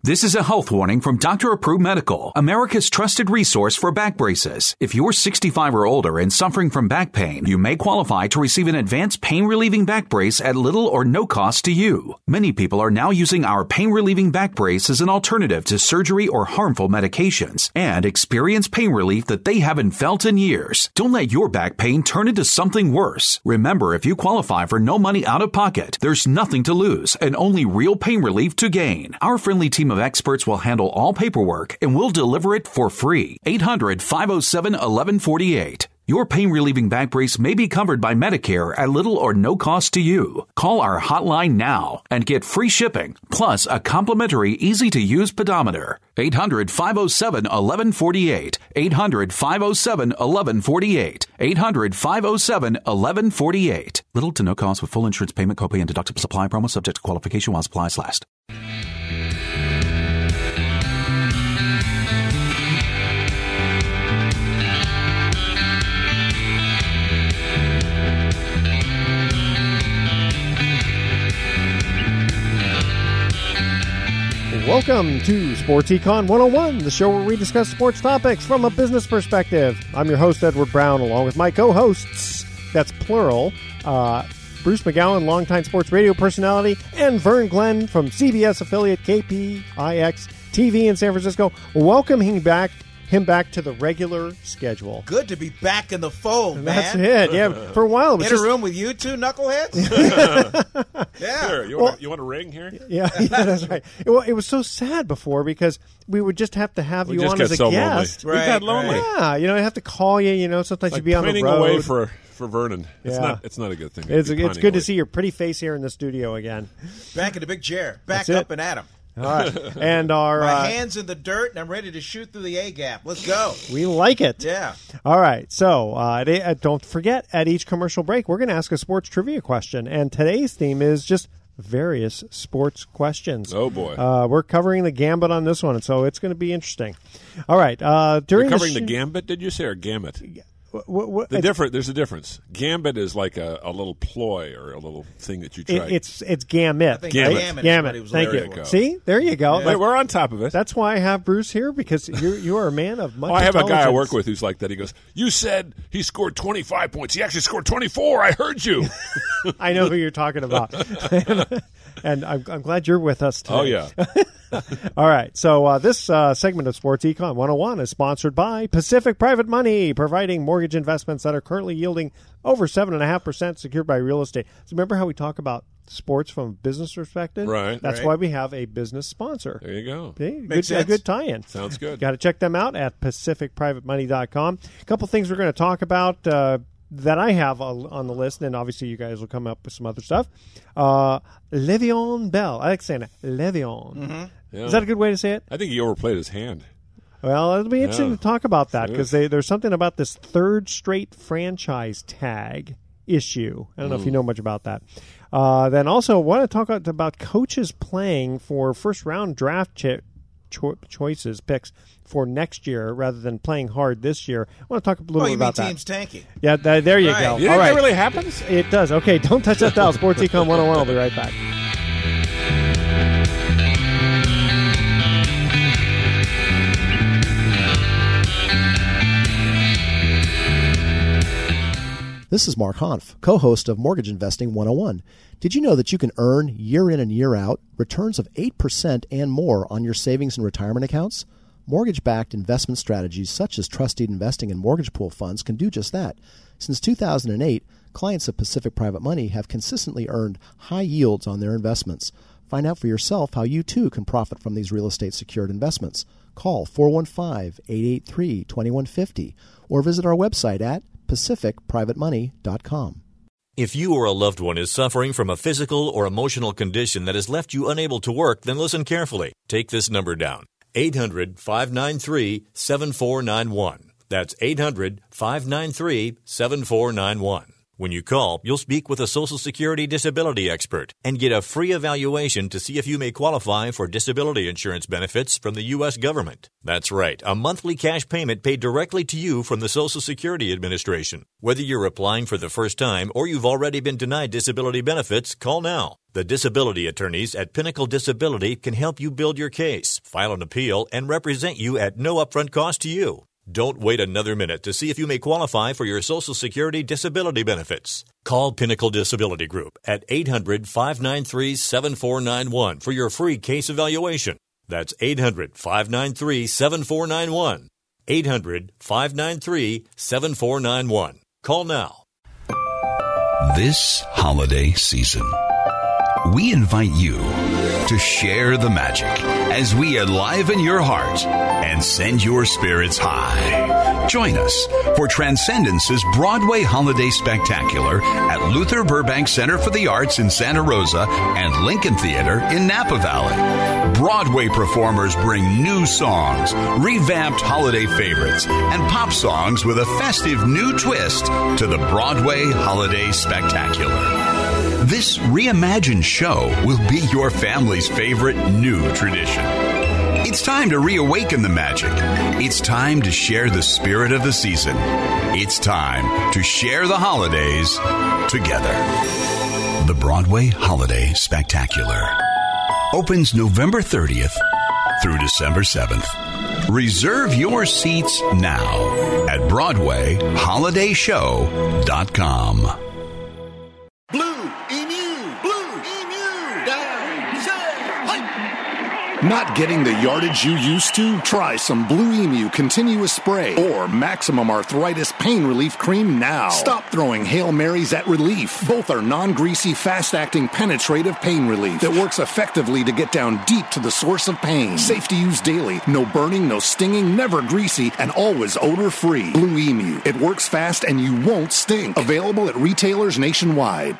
This is a health warning from Dr. Approved Medical, America's trusted resource for back braces. If you're 65 or older and suffering from back pain, you may qualify to receive an advanced pain-relieving back brace at little or no cost to you. Many people are now using our pain-relieving back brace as an alternative to surgery or harmful medications and experience pain relief that they haven't felt in years. Don't let your back pain turn into something worse. Remember, if you qualify for no money out of pocket, there's nothing to lose and only real pain relief to gain. Our friendly team of experts will handle all paperwork and will deliver it for free. 800-507-1148. Your pain-relieving back brace may be covered by Medicare at little or no cost to you. Call our hotline now and get free shipping, plus a complimentary, easy-to-use pedometer. 800-507-1148. 800-507-1148. 800-507-1148. Little to no cost with full insurance payment, copay, and deductible supply promo subject to qualification while supplies last. Welcome to Sports Econ 101, the show where we discuss sports topics from a business perspective. I'm your host, Edward Brown, along with my co-hosts, that's plural, Bruce McGowan, longtime sports radio personality, and Vern Glenn from CBS affiliate KPIX TV in San Francisco. Welcoming him back to the regular schedule. Good to be back in the fold, man. That's it. Yeah, for a while it was in a room with you two knuckleheads. Yeah. Here, you want a ring here? Yeah, that's right. Well, it was so sad before because we would just have to have you on as a guest. Lonely. We got lonely. Yeah, I have to call you. Sometimes you'd be on the road. Away for Vernon. Yeah. It's not a good thing. It's good to see your pretty face here in the studio again. Back in the big chair. Back up and at him. All right. And my hands in the dirt, and I'm ready to shoot through the A-gap. Let's go. We like it. Yeah. All right. So don't forget, at each commercial break, we're going to ask a sports trivia question. And today's theme is just various sports questions. Oh, boy. We're covering the gambit on this one, and so it's going to be interesting. All right. You're covering the gambit, did you say, or gamut? There's a difference. Gambit is like a little ploy or a little thing that you try. It's gamut. Gamut. Thank you. See, there you go. Yeah. We're on top of it. That's why I have Bruce here, because you are a man of much I have intelligence. a guy I work with who's like that. He goes, "You said he scored 25 points. He actually scored 24. I heard you." I know who you're talking about. And I'm glad you're with us today. Oh, yeah. All right. So this segment of Sports Econ 101 is sponsored by Pacific Private Money, providing mortgage investments that are currently yielding over 7.5% secured by real estate. So remember how we talk about sports from a business perspective? Right. That's why we have a business sponsor. There you go. See? A good tie-in. Sounds good. Got to check them out at pacificprivatemoney.com. A couple things we're going to talk about that I have on the list, and obviously you guys will come up with some other stuff. Le'Veon Bell. I like saying it. Le'Veon. Mm-hmm. Yeah. Is that a good way to say it? I think he overplayed his hand. Well, it'll be interesting to talk about that because there's something about this third straight franchise tag issue. I don't know if you know much about that. Then also I want to talk about coaches playing for first-round draft picks for next year rather than playing hard this year. I want to talk a little bit about that. Teams tanking. Yeah, there you go. You think that really happens? It does. Okay, don't touch that dial. Sports Econ 101. I'll be right back. This is Mark Hanf, co-host of Mortgage Investing 101. Did you know that you can earn year in and year out returns of 8% and more on your savings and retirement accounts? Mortgage-backed investment strategies such as trust deed investing and mortgage pool funds can do just that. Since 2008, clients of Pacific Private Money have consistently earned high yields on their investments. Find out for yourself how you too can profit from these real estate secured investments. Call 415-883-2150 or visit our website at pacificprivatemoney.com. If you or a loved one is suffering from a physical or emotional condition that has left you unable to work, then listen carefully. Take this number down. 800-593-7491. That's 800-593-7491. When you call, you'll speak with a Social Security disability expert and get a free evaluation to see if you may qualify for disability insurance benefits from the U.S. government. That's right, a monthly cash payment paid directly to you from the Social Security Administration. Whether you're applying for the first time or you've already been denied disability benefits, call now. The disability attorneys at Pinnacle Disability can help you build your case, file an appeal, and represent you at no upfront cost to you. Don't wait another minute to see if you may qualify for your Social Security disability benefits. Call Pinnacle Disability Group at 800-593-7491 for your free case evaluation. That's 800-593-7491. 800-593-7491. Call now. This holiday season, we invite you to share the magic as we enliven your heart and send your spirits high. Join us for Transcendence's Broadway Holiday Spectacular at Luther Burbank Center for the Arts in Santa Rosa and Lincoln Theater in Napa Valley. Broadway performers bring new songs, revamped holiday favorites, and pop songs with a festive new twist to the Broadway Holiday Spectacular. This reimagined show will be your family's favorite new tradition. It's time to reawaken the magic. It's time to share the spirit of the season. It's time to share the holidays together. The Broadway Holiday Spectacular opens November 30th through December 7th. Reserve your seats now at BroadwayHolidayShow.com. Not getting the yardage you used to? Try some Blue Emu Continuous Spray or Maximum Arthritis Pain Relief Cream now. Stop throwing Hail Marys at relief. Both are non-greasy, fast-acting, penetrative pain relief that works effectively to get down deep to the source of pain. Safe to use daily. No burning, no stinging, never greasy, and always odor-free. Blue Emu. It works fast and you won't stink. Available at retailers nationwide.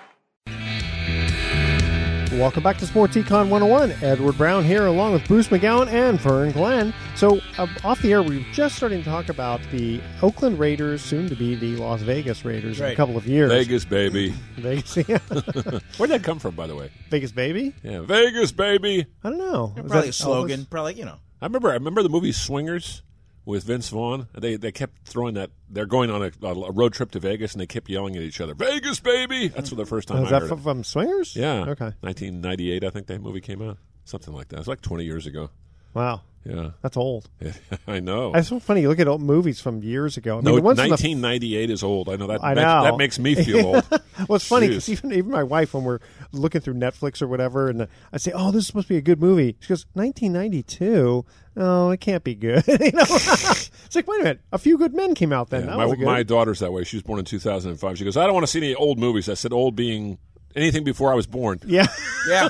Welcome back to Sports Econ 101. Edward Brown here along with Bruce McGowan and Fern Glenn. So off the air, we were just starting to talk about the Oakland Raiders, soon to be the Las Vegas Raiders, in a couple of years. Vegas, baby. Vegas, yeah. Where'd that come from, by the way? Vegas, baby? Yeah, Vegas, baby. I don't know. Probably a slogan. Elvis? Probably, I remember the movie Swingers with Vince Vaughn. They kept throwing that. They're going on a road trip to Vegas, and they kept yelling at each other, "Vegas, baby!" That's for the first time. Was that from Swingers? Yeah. Okay. 1998, I think that movie came out. Something like that. It was like 20 years ago. Wow. Yeah. That's old. I know. It's so funny. You look at old movies from years ago. I mean, no, the ones 1998 is old. I know that. I know. That makes me feel old. Well, it's funny because even my wife, when we're looking through Netflix or whatever, and I say, "Oh, this is supposed to be a good movie," she goes, "1992? Oh, it can't be good." It's like, wait a minute, A Few Good Men came out then. Yeah, my daughter's that way. She was born in 2005. She goes, "I don't want to see any old movies." I said, "Old being anything before I was born." Yeah. Yeah.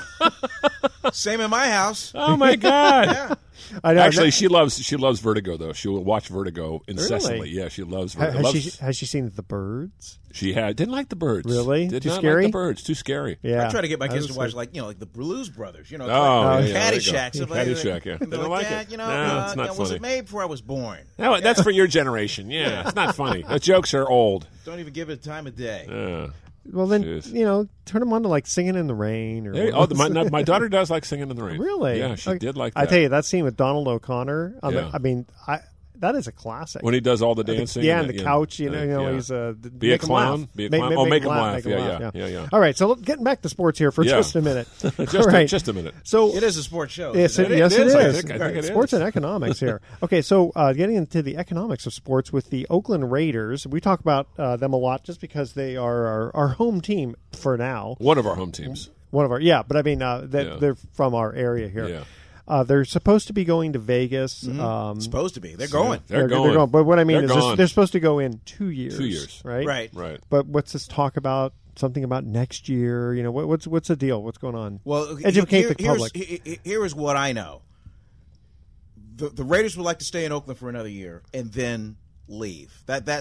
Same in my house. Oh my God. Yeah. I know. Actually, she loves Vertigo though. She will watch Vertigo incessantly. Really? Yeah, she loves Vertigo. Has she seen The Birds? She didn't like The Birds. Really? Did Too not scary? like The Birds. Too scary. Yeah. I try to get my kids to watch like the Blues Brothers. Yeah, Caddyshack. Caddyshack. Yeah. They don't like it. Dad, No, it's not funny. Was it made before I was born? No, that's for your generation. Yeah, it's not funny. The jokes are old. Don't even give it a time of day. Well, then, turn them on to like Singing in the Rain. My daughter does like Singing in the Rain. Really? Yeah, she did like that. I tell you, that scene with Donald O'Connor, Yeah. that is a classic. When he does all the dancing. Yeah, on the couch, he's Be a clown. Be a clown. Make him laugh. Yeah. All right, so getting back to sports here for just a minute. Just a minute. So it is a sports show. Yes, it is. I think it Sports is. and economics here. Okay, so getting into the economics of sports with the Oakland Raiders, we talk about them a lot just because they are our home team for now. One of our home teams. But I mean, they're from our area here. Yeah. They're supposed to be going to Vegas. Supposed to be. They're going. They're going. But what I mean is they're supposed to go in 2 years. 2 years. Right? Right. But what's this talk about? Something about next year? What's the deal? What's going on? Well, educate the public. Here is what I know. The Raiders would like to stay in Oakland for another year and then leave. There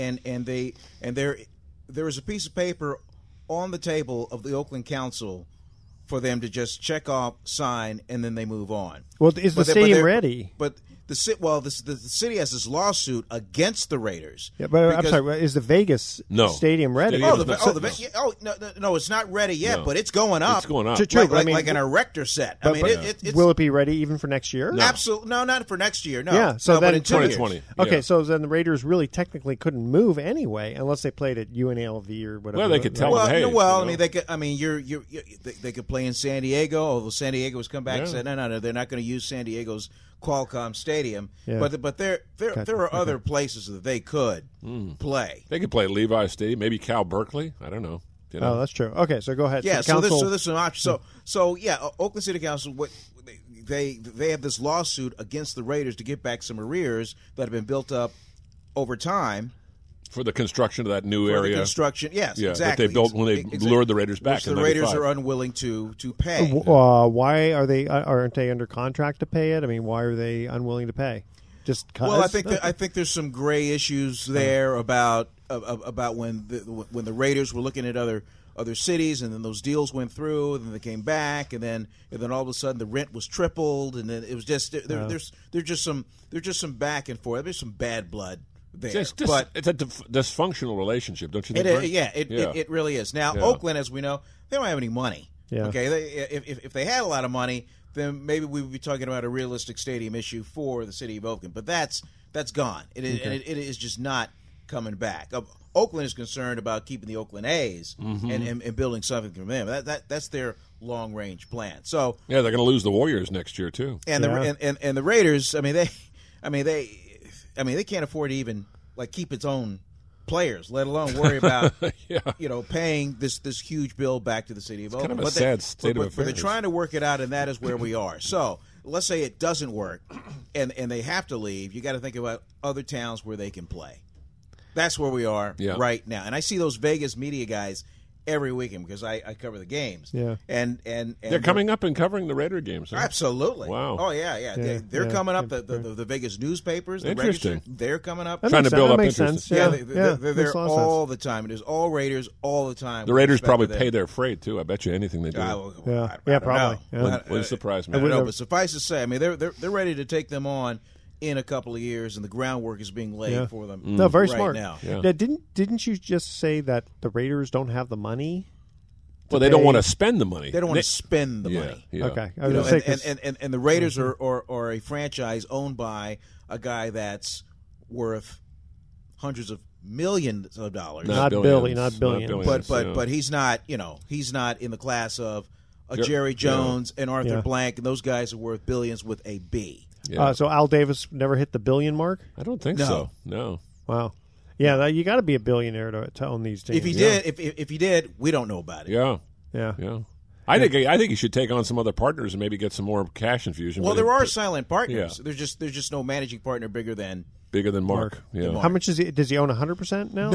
is a piece of paper on the table of the Oakland Council for them to just check off, sign, and then they move on. Well, is the stadium ready? But the city has this lawsuit against the Raiders. Yeah, but I'm sorry. Is the Vegas stadium ready? No, it's not ready yet. No. But it's going up. It's going up. True, like an erector set. Will it be ready even for next year? No. Absolutely, no, not for next year. No. Yeah, so then in 2020. Okay, so then the Raiders really technically couldn't move anyway, unless they played at UNLV or whatever. Well, they could tell them, hey. I mean, they could. I mean, they could play in San Diego. Although San Diego has come back and said, no, they're not going to use San Diego's Qualcomm Stadium, but there are other places that they could play. They could play at Levi Stadium, maybe Cal Berkeley. I don't know. Oh, that's true. Okay, so go ahead. Yeah, so this is an option. So Oakland City Council, they have this lawsuit against the Raiders to get back some arrears that have been built up over time. For the construction of that new area. The construction, yes, yeah, exactly. That they built when they lured the Raiders back. Which the Raiders are unwilling to pay. Why aren't they under contract to pay it? I mean, why are they unwilling to pay? Just cause? Well, I think there's some gray issues there about when the Raiders were looking at other cities, and then those deals went through, and then they came back, and then all of a sudden the rent was tripled, and then it was just there's just some back and forth. There's some bad blood there. It's a dysfunctional relationship, don't you think? It really is. Now, Oakland, as we know, they don't have any money. Yeah. Okay, if they had a lot of money, then maybe we would be talking about a realistic stadium issue for the city of Oakland. But that's gone. It is just not coming back. Oakland is concerned about keeping the Oakland A's and building something from them. That's their long range plan. So they're going to lose the Warriors next year too. And the Raiders. They can't afford to even keep its own players, let alone worry about paying this huge bill back to the city of Oakland. Kind of a sad state of affairs. But they're trying to work it out, and that is where we are. So let's say it doesn't work, and they have to leave. You got to think about other towns where they can play. That's where we are right now. And I see those Vegas media guys every weekend because I cover the games. Yeah. And they're coming up and covering the Raider games. Huh? Absolutely. Wow. Oh yeah. They're coming up. The Vegas newspapers. Interesting. They're coming up. Trying to build up interest. Sense. They're there all the time. It is all Raiders all the time. The Raiders probably pay their freight too. I bet you anything they do. Probably. Wouldn't surprise me. I don't know, but suffice to say, I mean, they're ready to take them on in a couple of years, and the groundwork is being laid for them. No, very right smart. Now. Yeah. Now, didn't you just say that the Raiders don't have the money? Well, they don't want to spend the money. They don't want to spend the money. Yeah. Okay. And the Raiders are a franchise owned by a guy that's worth hundreds of millions of dollars. Not billions. But he's not, he's not in the class of a Jerry Jones and Arthur Blank, and those guys are worth billions with a B. Yeah. So Al Davis never hit the billion mark? I don't think so. No. Wow. Yeah, you got to be a billionaire to own these teams. If he did, we don't know about it. Yeah. I think he should take on some other partners and maybe get some more cash infusion. Well, there are silent partners. Yeah. There's just no managing partner bigger than Mark. Yeah. How much does he own 100% now?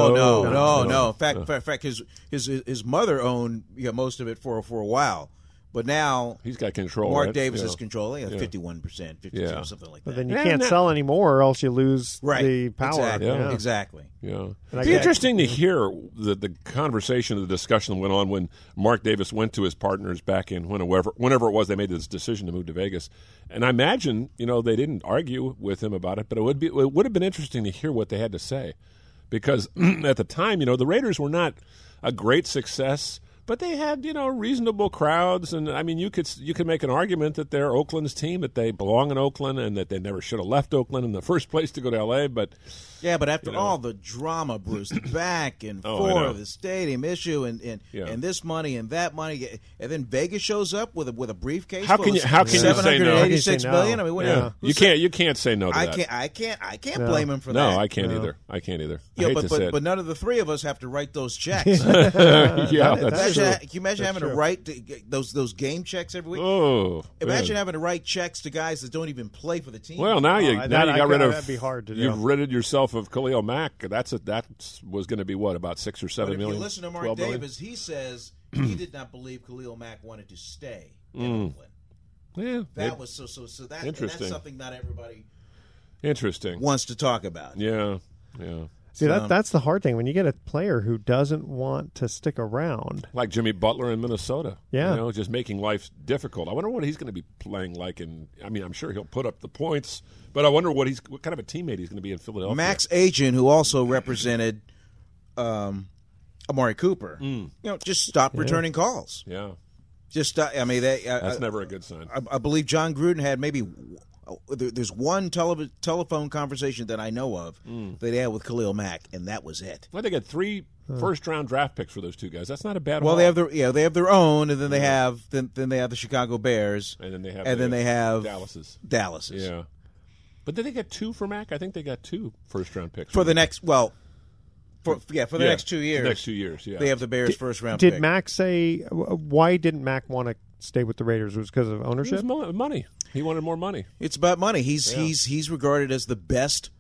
No. In fact, his mother owned most of it for a while. But now he's got control. Mark right? Davis is controlling 51%, 52%, something like that. But then you can't sell anymore, or else you lose the power. Exactly. Yeah. It'd be interesting to hear the conversation, the discussion that went on when Mark Davis went to his partners back in whenever it was they made this decision to move to Vegas. And I imagine they didn't argue with him about it, but it would have been interesting to hear what they had to say, because at the time, the Raiders were not a great success. But they had, reasonable crowds, and I mean, you could make an argument that they're Oakland's team, that they belong in Oakland, and that they never should have left Oakland in the first place to go to L.A. But after all the drama, Bruce, the back and forth, the stadium issue, and this money and that money, and then Vegas shows up with a briefcase. How can you say no? $786 million. I mean, you can't say no to that. I can't blame him for that. No, I can't either. I hate to say it. But none of the three of us have to write those checks. That's true. Can you imagine having to write those game checks every week? Oh, imagine having to write checks to guys that don't even play for the team. Well, now you got rid of. That'd be hard to do. You've ridded yourself of Khalil Mack. That was going to be about 6 or 7 million. If you listen to Mark Davis, he says he did not believe Khalil Mack wanted to stay in Oakland. Yeah, that was so that interesting. That's something not everybody wants to talk about. Yeah. See, that's the hard thing. When you get a player who doesn't want to stick around. Like Jimmy Butler in Minnesota. Yeah. Just making life difficult. I wonder what he's going to be playing like. I'm sure he'll put up the points, but I wonder what kind of a teammate he's going to be in Philadelphia. Max Agent, who also represented Amari Cooper, just stopped returning calls. Yeah. Just, that's never a good sign. I believe John Gruden had maybe there's one telephone conversation that I know of that he had with Khalil Mack, and that was it. Well, they got 3 first-round draft picks for those two guys. That's not a bad. Well, haul. they have their own, and then they have the Chicago Bears, and then they have Dallas's. Yeah, but did they get 2 for Mack? I think they got 2 first-round picks for the next. Well, for the next 2 years. The next 2 years, yeah. They have the Bears' first-round pick. Did Mack say why didn't Mack want to stay with the Raiders? Was it because of ownership? It was money. He wanted more money. It's about money. He's regarded as the best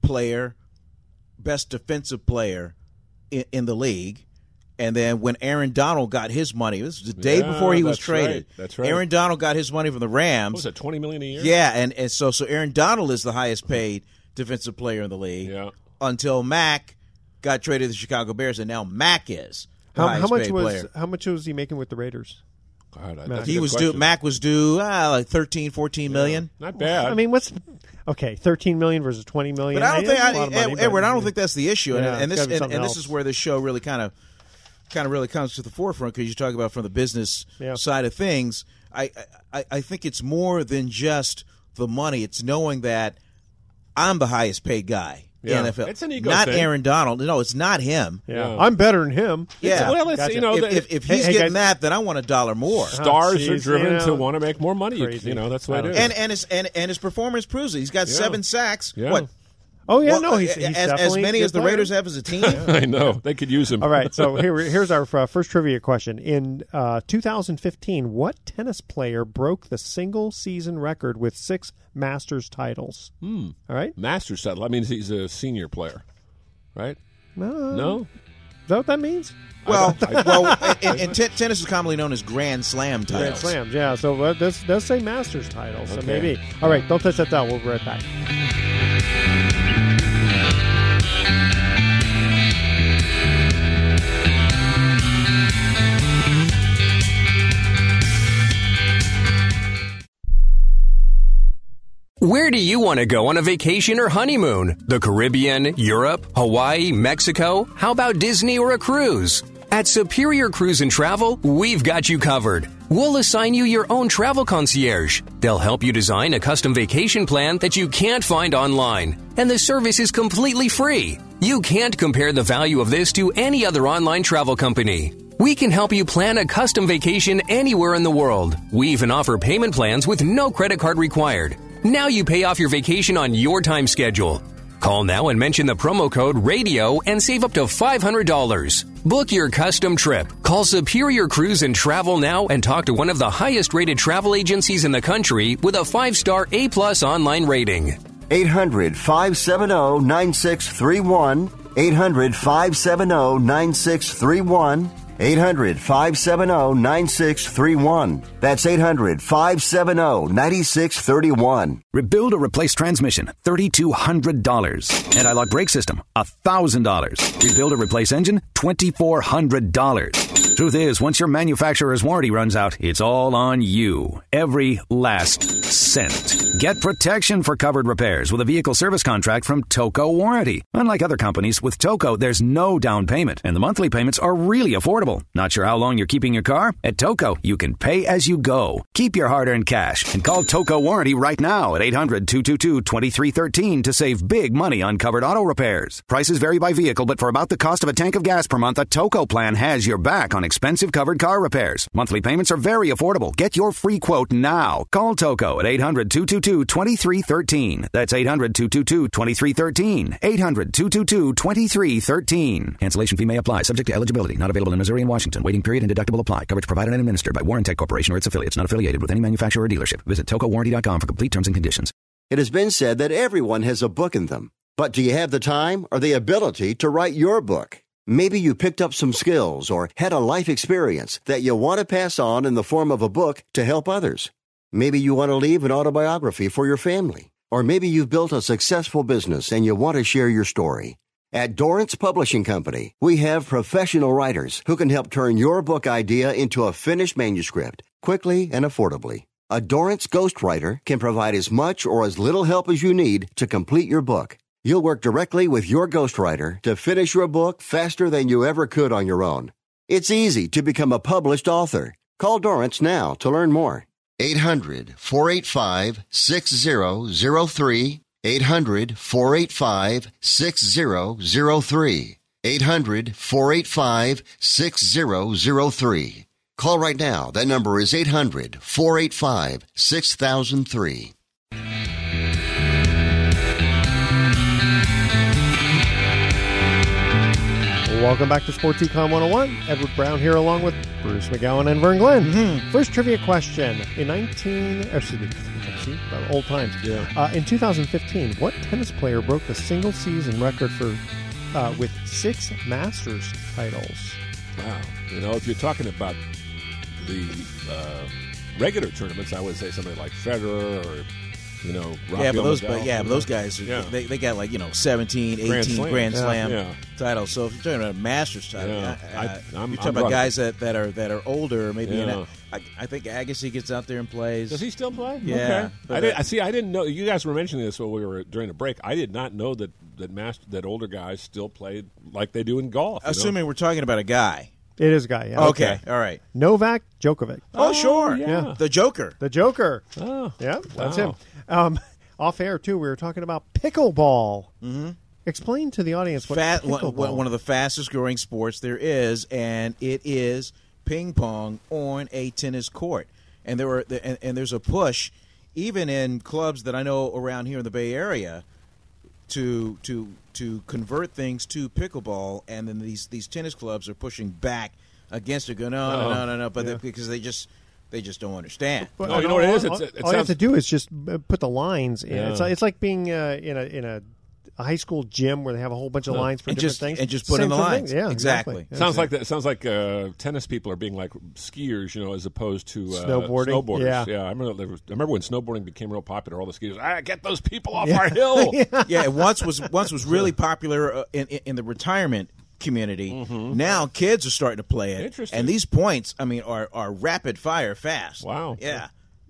defensive player in the league. And then when Aaron Donald got his money, this was the day before he was traded. Right. That's right. Aaron Donald got his money from the Rams. What was that, $20 million a year? Yeah, and so Aaron Donald is the highest paid defensive player in the league. Yeah. Until Mack got traded to the Chicago Bears, and now Mack is the highest paid player. How much was he making with the Raiders? God, Mack was due like 13, 14 million. Not bad. I mean, $13 million versus $20 million? But I don't think, Edward, I don't think that's the issue. Yeah, and this is where this show really kind of really comes to the forefront, because you talk about from the business side of things. I think it's more than just the money. It's knowing that I'm the highest paid guy. Yeah. NFL. It's an ego not thing. Aaron Donald. No, it's not him. Yeah. I'm better than him. Yeah. If he's getting that, then I want $1 more. Stars are driven to want to make more money. That's what it is. And his performance proves it. He's got 7 sacks. Yeah. What? Oh yeah, he's as many as the Raiders have as a team. I know they could use him. All right, so here's our first trivia question. In 2015, what tennis player broke the single season record with 6 Masters titles? All right, Masters title. That means he's a senior player, right? No, is that what that means? Well, tennis is commonly known as Grand Slam titles. Grand Slams, yeah. So this does say Masters titles, so maybe. All right, don't touch that dial. We'll be right back. Where do you want to go on a vacation or honeymoon? The Caribbean, Europe, Hawaii, Mexico? How about Disney or a cruise? At Superior Cruise and Travel, we've got you covered. We'll assign you your own travel concierge. They'll help you design a custom vacation plan that you can't find online. And the service is completely free. You can't compare the value of this to any other online travel company. We can help you plan a custom vacation anywhere in the world. We even offer payment plans with no credit card required. Now you pay off your vacation on your time schedule. Call now and mention the promo code RADIO and save up to $500. Book your custom trip. Call Superior Cruise and Travel now and talk to one of the highest rated travel agencies in the country with a 5-star A+ online rating. 800-570-9631. 800-570-9631. 800-570-9631. That's 800-570-9631. Rebuild or replace transmission, $3,200. Anti-lock brake system, $1,000. Rebuild or replace engine, $2,400. Truth is, once your manufacturer's warranty runs out, it's all on you. Every last cent. Get protection for covered repairs with a vehicle service contract from Toco Warranty. Unlike other companies, with Toco, there's no down payment, and the monthly payments are really affordable. Not sure how long you're keeping your car? At Toco, you can pay as you go. Keep your hard-earned cash and call Toco Warranty right now at 800-222-2313 to save big money on covered auto repairs. Prices vary by vehicle, but for about the cost of a tank of gas per month, a Toco plan has your back on expensive covered car repairs. Monthly payments are very affordable. Get your free quote now. Call Toco at 800-222-2313. That's 800-222-2313. 800-222-2313. Cancellation fee may apply. Subject to eligibility. Not available in Missouri and Washington. Waiting period and deductible apply. Coverage provided and administered by Warrantech Corporation or its affiliates. Not affiliated with any manufacturer or dealership. Visit TocoWarranty.com for complete terms and conditions. It has been said that everyone has a book in them. But do you have the time or the ability to write your book? Maybe you picked up some skills or had a life experience that you want to pass on in the form of a book to help others. Maybe you want to leave an autobiography for your family. Or maybe you've built a successful business and you want to share your story. At Dorrance Publishing Company, we have professional writers who can help turn your book idea into a finished manuscript quickly and affordably. A Dorrance ghostwriter can provide as much or as little help as you need to complete your book. You'll work directly with your ghostwriter to finish your book faster than you ever could on your own. It's easy to become a published author. Call Dorrance now to learn more. 800-485-6003. 800-485-6003. 800-485-6003. Call right now. That number is 800-485-6003. Welcome back to Sports Econ 101. Edward Brown here along with Bruce McGowan and Vern Glenn. Mm-hmm. First trivia question. In old times. Yeah. In 2015, what tennis player broke the single season record for with 6 Masters titles? Wow. You know, if you're talking about the regular tournaments, I would say somebody like Federer or, you know, Rafael but those guys, they got like, 17, 18 Grand Slam titles. So if you're talking about a Masters title, you're talking about guys that are older, maybe. I think Agassi gets out there and plays. Does he still play? Yeah. Okay. I didn't know. You guys were mentioning this while we were during the break. I did not know that older guys still played like they do in golf. Assuming we're talking about a guy. It is a guy, yeah. Okay, all right. Novak Djokovic. Oh, sure. Yeah. The Joker. Oh. Yeah, that's him. Off air, too, we were talking about pickleball. Mm-hmm. Explain to the audience what pickleball. One of the fastest-growing sports there is, and it is ping pong on a tennis court. And there's a push, even in clubs that I know around here in the Bay Area, to convert things to pickleball, and then these tennis clubs are pushing back against it. Go no, but because they just don't understand. Well, you know what it is? All you have to do is just put the lines in. Yeah. It's like being in a high school gym where they have a whole bunch of lines for different things. And just put in the lines. Yeah, exactly. Sounds like tennis people are being like skiers, as opposed to snowboarders. Yeah. I remember when snowboarding became real popular. All the skiers, get those people off our hill. Yeah, it once was really popular in the retirement community. Mm-hmm. Now kids are starting to play it. Interesting. And these points, are rapid fire fast. Wow. Yeah.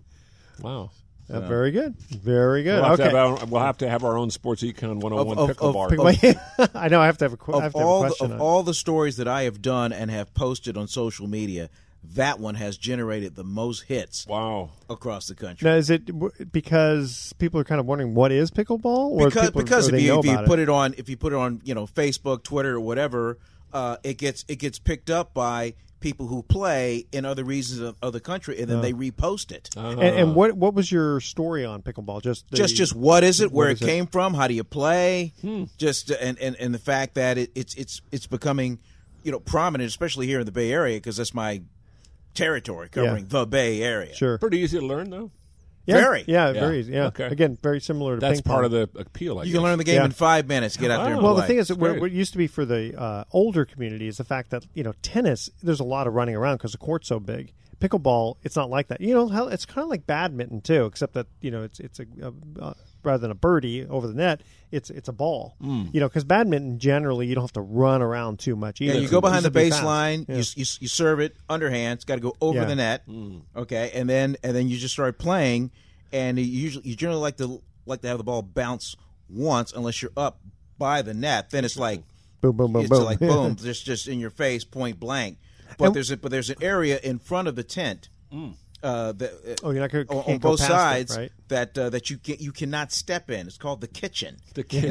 Wow. Very good. Very good. We'll have to have our own Sports Econ 101 pickleball. I know. I have to have a question. Of all the stories that I have done and have posted on social media, that one has generated the most hits. Wow. Across the country. Now, is it because people are kind of wondering what is pickleball? Or because if you put it on Facebook, Twitter, or whatever, it gets picked up by people who play in other regions of the country, and then they repost it. And what was your story on pickleball? Just what is it? Where it came from? How do you play? Just and the fact that it's becoming prominent, especially here in the Bay Area, because that's my territory covering the Bay Area. Sure, pretty easy to learn though. Yeah. Very. Yeah, very easy. Yeah. Okay. Again, very similar to That's ping pong. part of the appeal, I guess. You can learn the game in 5 minutes. Get out there and Well, play. the thing is, what used to be for the older community is the fact that, tennis, there's a lot of running around because the court's so big. Pickleball, it's not like that. It's kind of like badminton, too, except that, it's a rather than a birdie over the net, it's a ball. Because badminton, generally, you don't have to run around too much either. Yeah, you go behind the baseline, you serve it underhand. It's got to go over the net, okay, and then you just start playing. And you generally like to have the ball bounce once, unless you're up by the net. Then it's like boom, boom, boom, it's boom. like boom, just in your face, point blank. But there's an area in front of the tent. You're not going on both sides right? that you cannot step in. It's called the kitchen. The kitchen.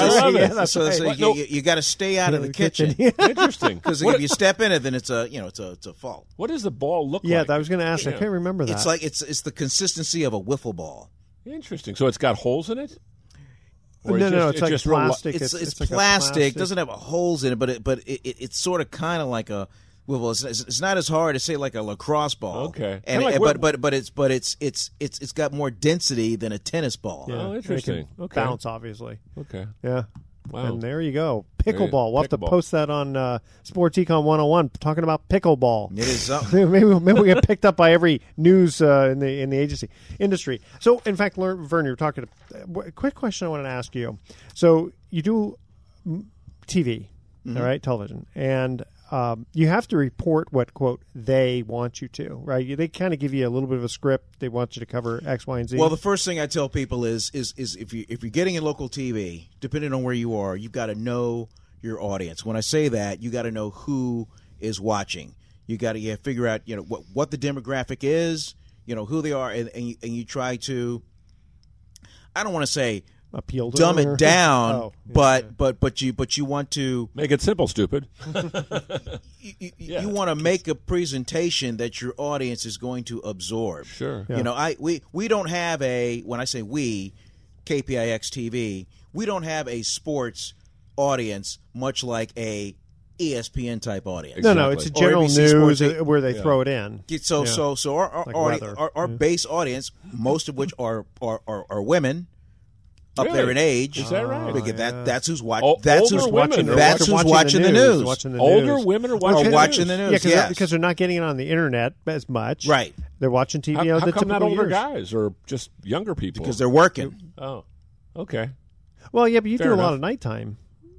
You got to stay out of the kitchen. Interesting. Because if you step in it, then it's a fault. What does the ball look like? Yeah, I was going to ask. I can't remember that. It's like it's the consistency of a wiffle ball. Interesting. So it's got holes in it. No, it's like just plastic. It's like plastic. It doesn't have holes in it, but it's sort of kind of like a. Well, it's not as hard as say like a lacrosse ball. Okay, but it's got more density than a tennis ball. Yeah. Oh, interesting. Okay. Bounce, obviously. Okay. Yeah. Wow. And there you go. Pickleball. We'll have to post that on Sports Econ 101, talking about pickleball. It is something. maybe we get picked up by every news in the industry. So, in fact, Vern, you were talking. Quick question I wanted to ask you. So, you do TV, all right, television, and you have to report what, quote, they want you to, right? They kind of give you a little bit of a script. They want you to cover X, Y, and Z. Well, the first thing I tell people is if you're getting in local TV, depending on where you are, you've got to know your audience. When I say that, you got to know who is watching. You got to figure out what the demographic is, who they are, and you try to. I don't want to say appeal to dumb them, it down, but you want to make it simple, stupid. You want to make a presentation that your audience is going to absorb. Sure. Yeah. We don't have when I say we, KPIX TV, we don't have a sports audience much like a ESPN type audience. No, it's a general news where they throw it in. So our base audience, most of which are women. Up there in age. Is that right? Because that's who's watching. That's who's watching. That's who's watching the news. Older women are watching the news. Yeah, because they're not getting it on the internet as much. Right. They're watching TV. How come not older guys or just younger people? Because they're working. Oh, okay. Well, yeah, but you do a enough. lot of nighttime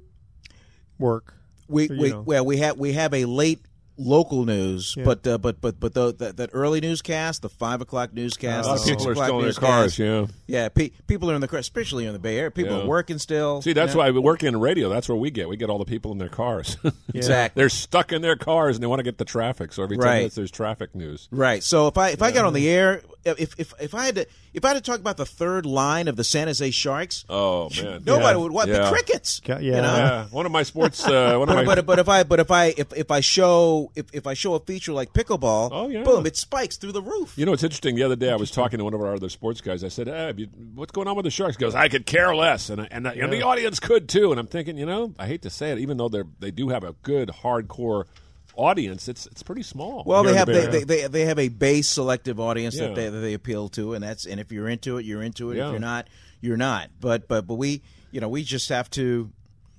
work. We have a late local news, but that early newscast, the 5 o'clock newscast, a lot of the people 6 are o'clock still in their newscast. cars. Yeah, people are in the cars, especially in the Bay Area. People are working still. See, that's why working in radio. That's where we get all the people in their cars. Exactly, they're stuck in their cars and they want to get the traffic. So every 10 minutes there's traffic news. Right. So if I got on the air, if I had to talk about the third line of the San Jose Sharks, oh man, nobody would want the crickets. Yeah. One of my sports. But if I show a feature like pickleball, boom, it spikes through the roof. It's interesting. The other day I was talking to one of our other sports guys. I said, "What's going on with the Sharks?" He goes, "I could care less," and the audience could too. And I'm thinking, I hate to say it, even though they do have a good hardcore audience, it's pretty small. Well, they have a base selective audience that they appeal to, and if you're into it, you're into it. Yeah. If you're not, you're not. But we just have to.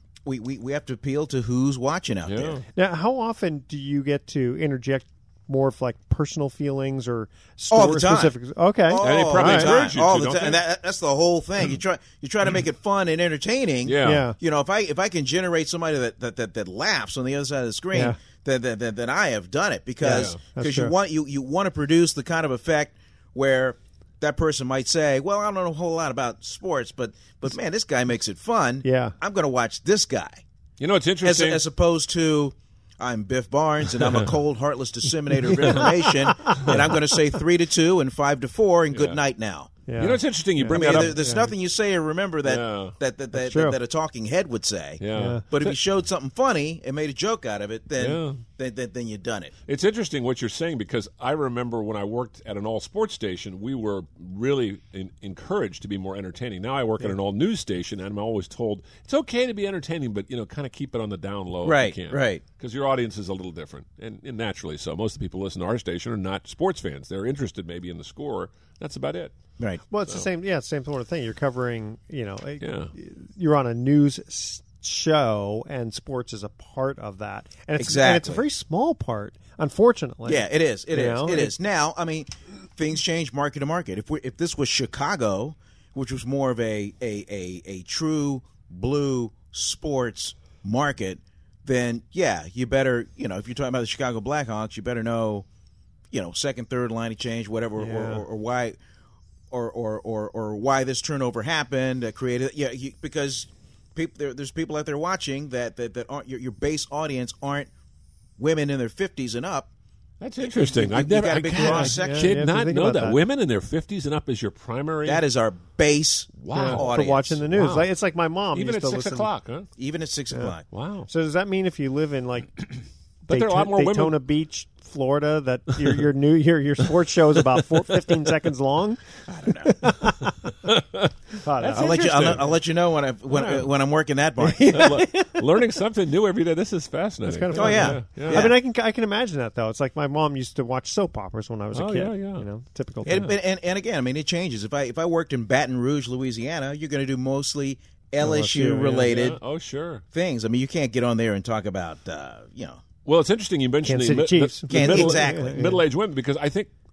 We have to appeal to who's watching out there. Now, how often do you get to interject more of like personal feelings or all the time? Specific? Okay, all the time. And that's the whole thing. You try to make it fun and entertaining. Yeah. If I can generate somebody that laughs on the other side of the screen, then I have done it because you want to produce the kind of effect where that person might say, well, I don't know a whole lot about sports, but man, this guy makes it fun. Yeah. I'm going to watch this guy. It's interesting. As opposed to, I'm Biff Barnes, and I'm a cold, heartless disseminator of information, and I'm going to say 3-2 and 5-4 and good night now. Yeah. It's interesting. You bring that up. There's nothing you say or remember that a talking head would say. Yeah. But if you showed something funny and made a joke out of it, then you've done it. It's interesting what you're saying because I remember when I worked at an all-sports station, we were really encouraged to be more entertaining. Now I work at an all-news station, and I'm always told it's okay to be entertaining, but kind of keep it on the down low. Right, if you can. right. Because your audience is a little different, and naturally so. Most of the people who listen to our station are not sports fans. They're interested maybe in the score. That's about it. Right. Well, it's the same. Yeah, same sort of thing. You're covering. You're on a news show, and sports is a part of that. And it's, exactly. And it's a very small part, unfortunately. Yeah, it is. It is. Now, I mean, things change market to market. If this was Chicago, which was more of a true blue sports market, then you better if you're talking about the Chicago Blackhawks, you better know second, third line of change, whatever, or why. Or why this turnover happened, created because there's people out there watching that aren't your base audience aren't women in their 50s and up. That's interesting. I did not know that. Women in their 50s and up is your primary. That is our base audience for watching the news. Wow. Like, it's like my mom even used at to 6 listen. o'clock, huh? Even at 6 o'clock. Wow. So does that mean if you live in like but there are a lot more Daytona women. Beach, Florida, that your sports show is about 15 seconds long? I don't know. I'll let you know when I'm working that bar. Learning something new every day. This is fascinating. It's kind of fun. Yeah. I mean, I can imagine that though. It's like my mom used to watch soap operas when I was a kid. Yeah. Typical. And again, I mean, it changes. If I worked in Baton Rouge, Louisiana, you're going to do mostly LSU related things. I mean, you can't get on there and talk about Well, it's interesting you mentioned Kansas City Chiefs. Exactly. middle-aged women because I think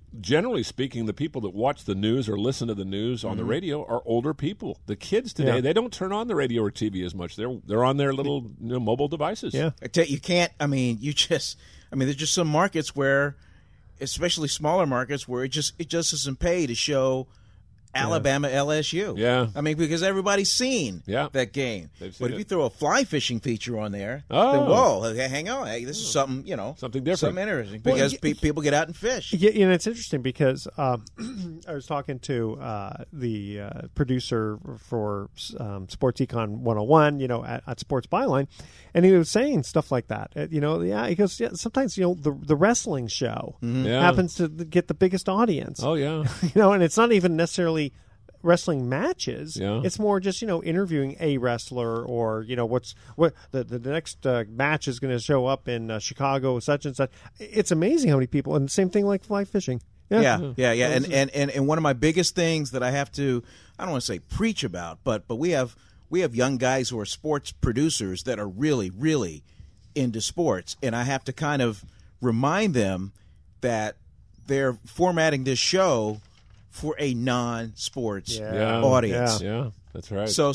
generally speaking, the people that watch the news or listen to the news on the radio are older people. The kids today, they don't turn on the radio or TV as much. They're on their little mobile devices. Yeah. I tell you can't. There's just some markets where, especially smaller markets, where it just doesn't pay to show Alabama LSU. Yeah. Because everybody's seen that game. They've seen But if you throw a fly fishing feacher on there, then whoa, hang on, hey, this is something, something different, something interesting, because people get out and fish. Yeah, it's interesting because I was talking to the producer for Sports Econ 101, at Sports Byline, and he was saying stuff like that. He goes, sometimes the wrestling show happens to get the biggest audience. Oh yeah, and it's not even necessarily wrestling matches. Yeah. It's more just interviewing a wrestler, or what the next match is going to show up in Chicago, such and such. It's amazing how many people, and the same thing like fly fishing. Yeah. And one of my biggest things that I have to, I don't want to say preach about, but we have young guys who are sports producers that are really, really into sports, and I have to kind of remind them that they're formatting this show for a non-sports audience. Yeah, that's right. So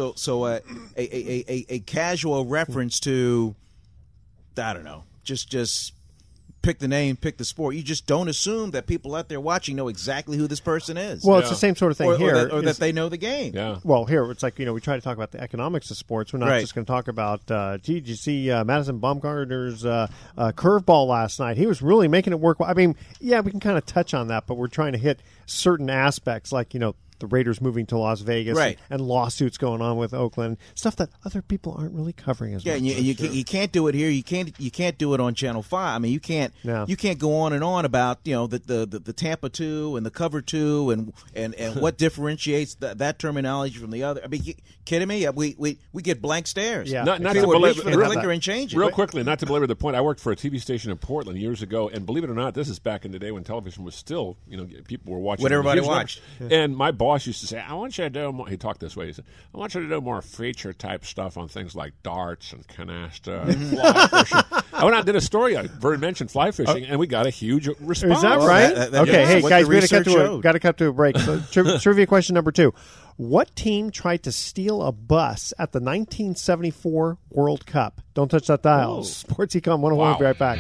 a casual reference to, I don't know, just pick the name, pick the sport. You just don't assume that people out there watching know exactly who this person is. Well, it's the same sort of thing here. Or that they know the game. Yeah. Well, here, it's like, we try to talk about the economics of sports. We're not just going to talk about, did you see Madison Bumgarner's curveball last night? He was really making it work. I mean, yeah, we can kind of touch on that, but we're trying to hit certain aspects like, the Raiders moving to Las Vegas, and lawsuits going on with Oakland, stuff that other people aren't really covering as much. Yeah, and you can't do it here. You can't do it on Channel 5. I mean, you can't go on and on about the Tampa 2 and the Cover 2 and what differentiates that terminology from the other. I mean, you kidding me? We get blank stares. Yeah, not to belabor the clicker and change it. Real quickly, not to belabor the point. I worked for a TV station in Portland years ago, and believe it or not, this is back in the day when television was still, people were watching what everybody watched. And my boss used to say, I want you to do more. He talked this way. He said, I want you to do more feature type stuff on things like darts and canasta and fly fishing. I went out and did a story. Vern mentioned fly fishing, and we got a huge response. Is that right? Okay, hey guys, we got to cut to a break. So, trivia question number 2: what team tried to steal a bus at the 1974 World Cup? Don't touch that dial. Sports Econ 101. We'll be right back.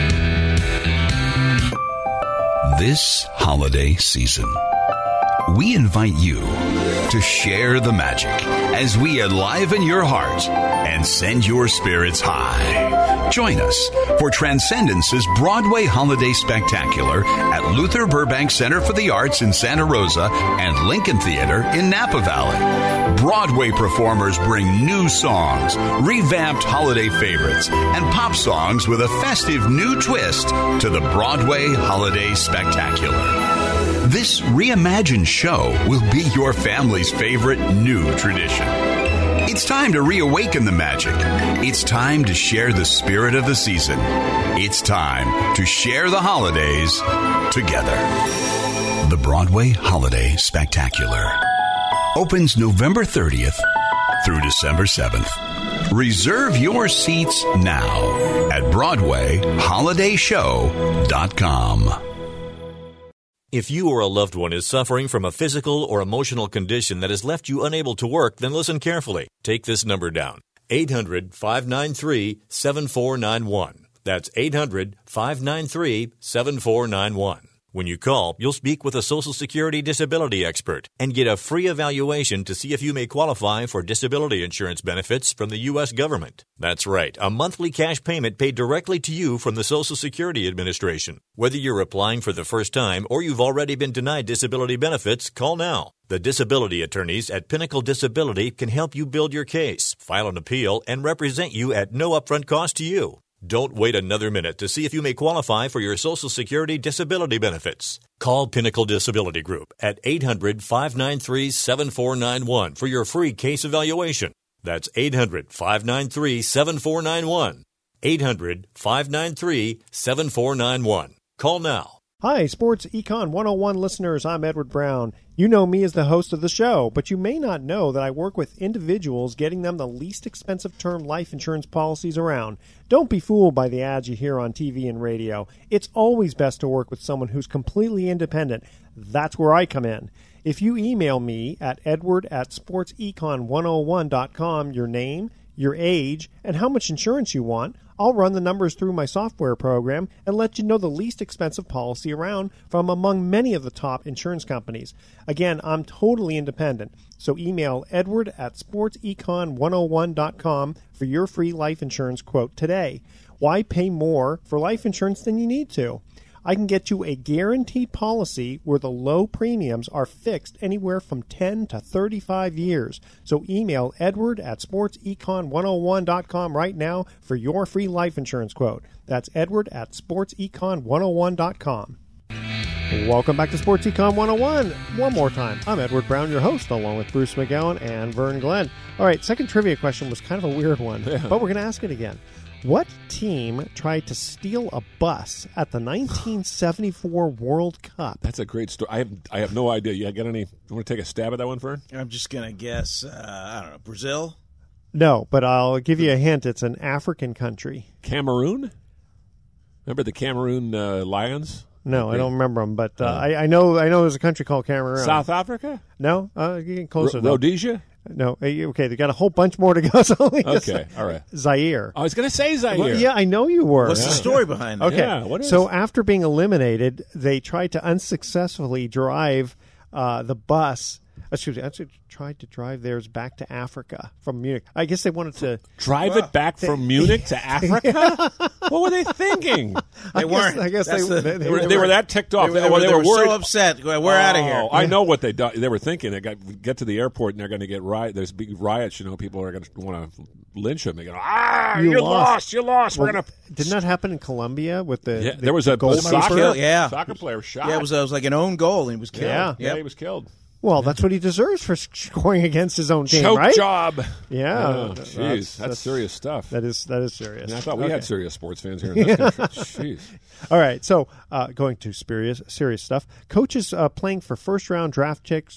This holiday season, we invite you to share the magic as we enliven your heart and send your spirits high. Join us for Transcendence's Broadway Holiday Spectacular at Luther Burbank Center for the Arts in Santa Rosa and Lincoln Theater in Napa Valley. Broadway performers bring new songs, revamped holiday favorites, and pop songs with a festive new twist to the Broadway Holiday Spectacular. This reimagined show will be your family's favorite new tradition. It's time to reawaken the magic. It's time to share the spirit of the season. It's time to share the holidays together. The Broadway Holiday Spectacular opens November 30th through December 7th. Reserve your seats now at BroadwayHolidayShow.com. If you or a loved one is suffering from a physical or emotional condition that has left you unable to work, then listen carefully. Take this number down: 800-593-7491. That's 800-593-7491. When you call, you'll speak with a Social Security disability expert and get a free evaluation to see if you may qualify for disability insurance benefits from the U.S. government. That's right, a monthly cash payment paid directly to you from the Social Security Administration. Whether you're applying for the first time or you've already been denied disability benefits, call now. The disability attorneys at Pinnacle Disability can help you build your case, file an appeal, and represent you at no upfront cost to you. Don't wait another minute to see if you may qualify for your Social Security disability benefits. Call Pinnacle Disability Group at 800-593-7491 for your free case evaluation. That's 800-593-7491. 800-593-7491. Call now. Hi, Sports Econ 101 listeners. I'm Edward Brown. You know me as the host of the show, but you may not know that I work with individuals getting them the least expensive term life insurance policies around. Don't be fooled by the ads you hear on TV and radio. It's always best to work with someone who's completely independent. That's where I come in. If you email me at edward@sportsecon101.com your name, your age, and how much insurance you want, I'll run the numbers through my software program and let you know the least expensive policy around from among many of the top insurance companies. Again, I'm totally independent, so email edward@sportsecon101.com for your free life insurance quote today. Why pay more for life insurance than you need to? I can get you a guaranteed policy where the low premiums are fixed anywhere from 10 to 35 years. So email edward@sportsecon101.com right now for your free life insurance quote. That's edward@sportsecon101.com. Welcome back to Sports Econ 101. One more time, I'm Edward Brown, your host, along with Bruce McGowan and Vern Glenn. All right, second trivia question was kind of a weird one, but we're going to ask it again. What team tried to steal a bus at the 1974 World Cup? That's a great story. I have no idea. You got any? You want to take a stab at that one, Vern? I'm just going to guess, I don't know, Brazil? No, but I'll give you a hint. It's an African country. Cameroon? Remember the Cameroon Lions? No, I don't remember them, but I know there's a country called Cameroon. South Africa? No, you're getting closer. Rhodesia? No, okay, they got a whole bunch more to go. So okay, all right. Zaire. I was going to say Zaire. Well, yeah, I know you were. What's the story behind that? Okay, yeah, what is so after being eliminated, they tried to unsuccessfully drive the bus. Excuse me, actually tried to drive theirs back to Africa from Munich. I guess they wanted to drive it back from Munich to Africa. What were they thinking? They weren't. I guess they were that ticked off. They were so upset. We're out of here. I know what they were thinking. They get to the airport and they're going to get riot. There's big riots. You know, people are going to want to lynch them. They go, you lost. You lost. Well, didn't that happen in Colombia with the? There was a soccer player shot. Yeah, it was like an own goal and he was killed. Yeah, he was killed. Well, that's what he deserves for scoring against his own team, Choke right? job. Yeah. Jeez, that's serious stuff. That is serious. And I thought we had serious sports fans here in this country. Jeez. All right, so going to serious stuff. Coaches playing for first-round draft picks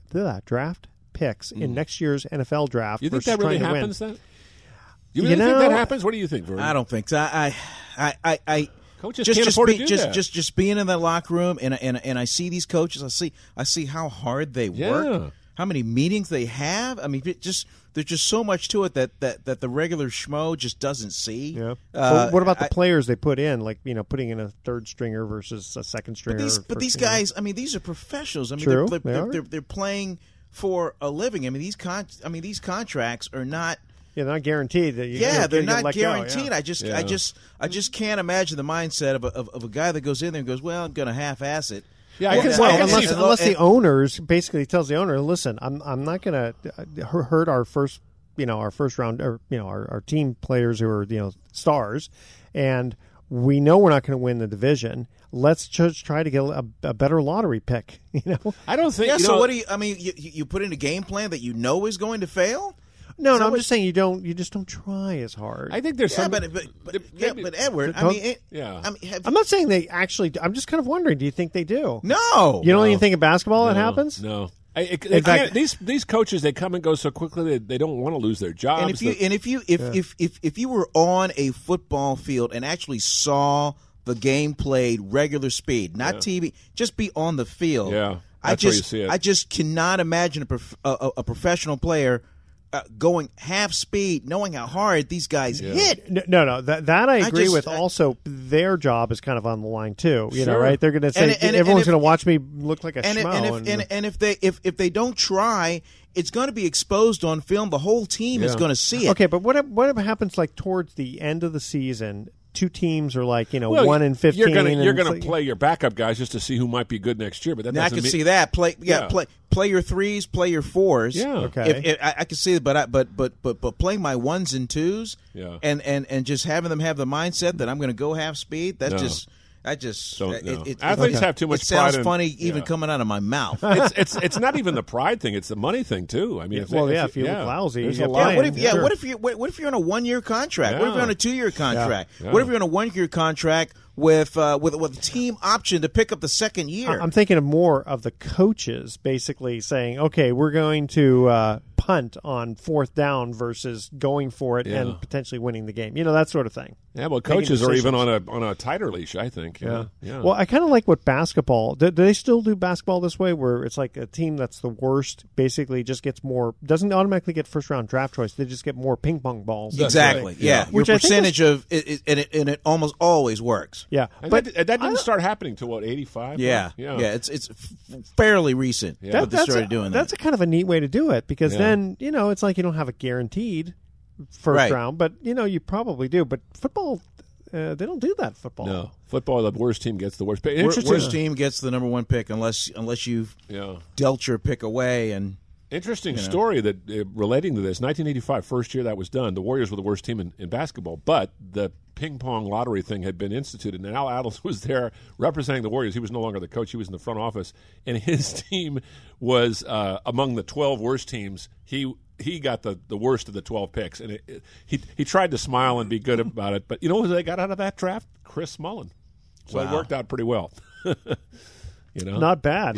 in next year's NFL draft. You think that really happens then? You really think that happens? What do you think, Vernon? I don't think so. I Coaches can't afford to do that. Just being in that locker room, and I see these coaches. I see how hard they work, how many meetings they have. I mean, there's just so much to it that the regular schmo just doesn't see. Yeah. So what about the players they put in, like putting in a third stringer versus a second stringer? But these guys, I mean, these are professionals. I mean, True, they're playing for a living. I mean, these contracts are not. Yeah, they're not guaranteed. They're not guaranteed. Go, I just can't imagine the mindset of a guy that goes in there and goes, "Well, I'm going to half-ass it." Yeah, unless the owners basically tells the owner, "Listen, I'm not going to hurt our first round, or our team players who are stars, and we know we're not going to win the division. Let's just try to get a better lottery pick." I don't think. Yeah. So what do you? I mean, you put in a game plan that you know is going to fail. No, I'm just saying you just don't try as hard. I think there's some. But Edward, I'm not saying they actually. I'm just kind of wondering. Do you think they do? No. You don't even think in basketball that happens? No. In fact, these coaches, they come and go so quickly they don't want to lose their jobs. And if you were on a football field and actually saw the game played regular speed, not TV, just be on the field. Yeah, that's where you see it. I just cannot imagine a professional player going half speed, knowing how hard these guys hit. No, that I agree with. Also, their job is kind of on the line too. You know, right? They're going to say everyone's going to watch me look like a schmo. And if they don't try, it's going to be exposed on film. The whole team is going to see it. Okay, but what happens like towards the end of the season? Two teams are like 1-15. You're going to play your backup guys just to see who might be good next year. But that I can see that. Play your threes, play your fours. Yeah, okay. I can see it, but playing my ones and twos, and just having them have the mindset that I'm going to go half speed. Athletes have too much it sounds pride. Funny even coming out of my mouth. It's not even the pride thing; it's the money thing too. I mean, if you look lousy, what if you're on a 1-year contract? What if you're on a 2-year contract? What if you're on a 1-year contract with a team option to pick up the second year. I'm thinking of more of the coaches basically saying, okay, we're going to punt on fourth down versus going for it and potentially winning the game. That sort of thing. Yeah, well, coaches are even on a tighter leash, I think. Yeah. Well, I kind of like what basketball. Do they still do basketball this way, where it's like a team that's the worst basically just gets more, doesn't automatically get first round draft choice. They just get more ping pong balls. Exactly. Yeah. Your percentage of it, and it almost always works. Yeah, but that didn't start happening till what, 85? Yeah. It's fairly recent that they started doing that. That's a kind of a neat way to do it because then it's like you don't have a guaranteed first round, but you probably do. But football, they don't do that. Football, no. Football, the worst team gets the worst pick. Worst team gets the number one pick unless you've dealt your pick away. And interesting story that relating to this. 1985, first year that was done. The Warriors were the worst team in basketball, but the ping pong lottery thing had been instituted, and Al Attles was there representing the Warriors. He was no longer the coach; he was in the front office, and his team was among the 12 worst teams. He got the worst of the 12 picks, and he tried to smile and be good about it. But you know what they got out of that draft? Chris Mullin. So it worked out pretty well. Not bad.